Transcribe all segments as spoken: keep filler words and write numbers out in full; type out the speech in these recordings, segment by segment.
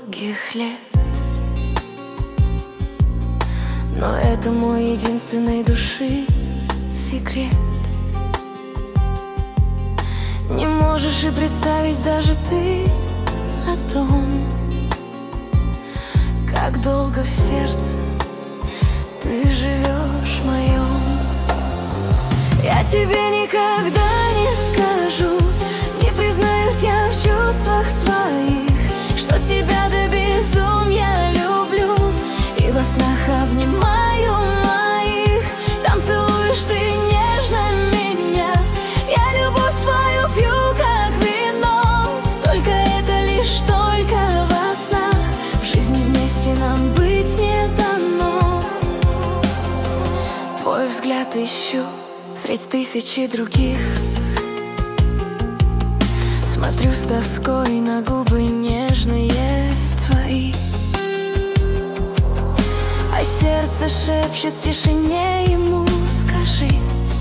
долгих лет. Но это мой единственной души секрет. Не можешь и представить даже ты о том, как долго в сердце ты живешь моем. Я тебе никогда не скажу, не признаюсь я в чувствах своих, что тебя до безумия люблю и во снах обнимаю моих. Там целуешь ты нежно меня, я любовь твою пью как вино. Только это лишь только во снах, в жизни вместе нам быть не дано. Твой взгляд ищу средь тысячи других, смотрю с тоской на губы нежные твои, а сердце шепчет в тишине ему скажи.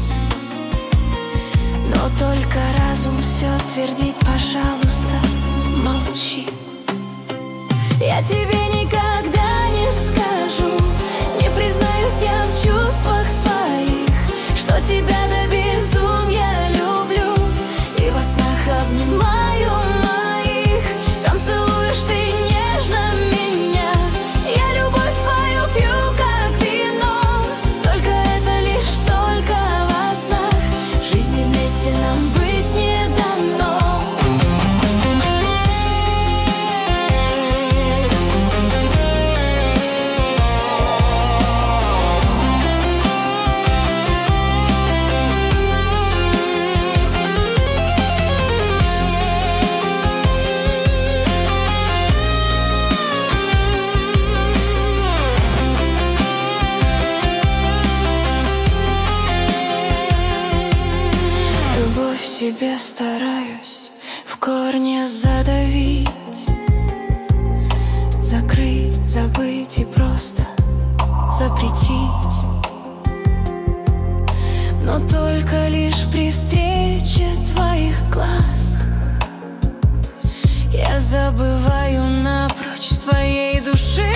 Но только разум все твердит: пожалуйста, молчи. Я тебе никогда не скажу, не признаюсь я в чувствах своих, что тебя до безумия люблю и во снах обнимаю моих. Там целуешь ты нежно меня, я любовь твою пью как вино. Только это лишь только во снах, в жизни вместе нам быть не дано. Любовь в себе стараюсь в корне задавить, закрыть, забыть и просто запретить. Но только лишь при встрече твоих глаз я забываю напрочь своей души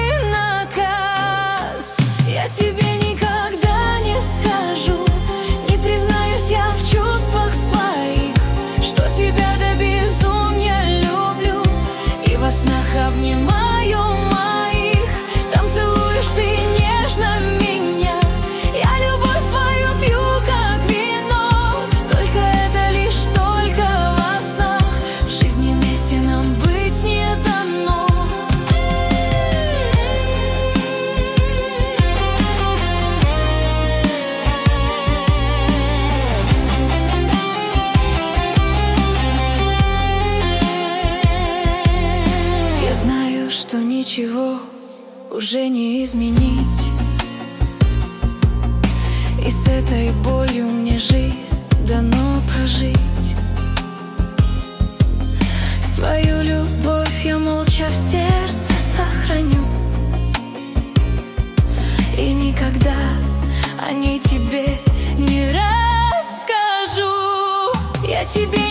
наказ. Я тебе никогда не скажу, не признаюсь я в чувствах своих, что тебя до безумия люблю и во снах обнимаю моих. Там целуешь ты нежно меня, я любовь твою пью как вино. Только это лишь только во снах, в жизни вместе нам быть не дано. Я знаю, что ничего уже не изменить, и с этой болью мне жизнь дано прожить. Свою любовь я молча в сердце сохраню и никогда о ней тебе не расскажу. Я тебе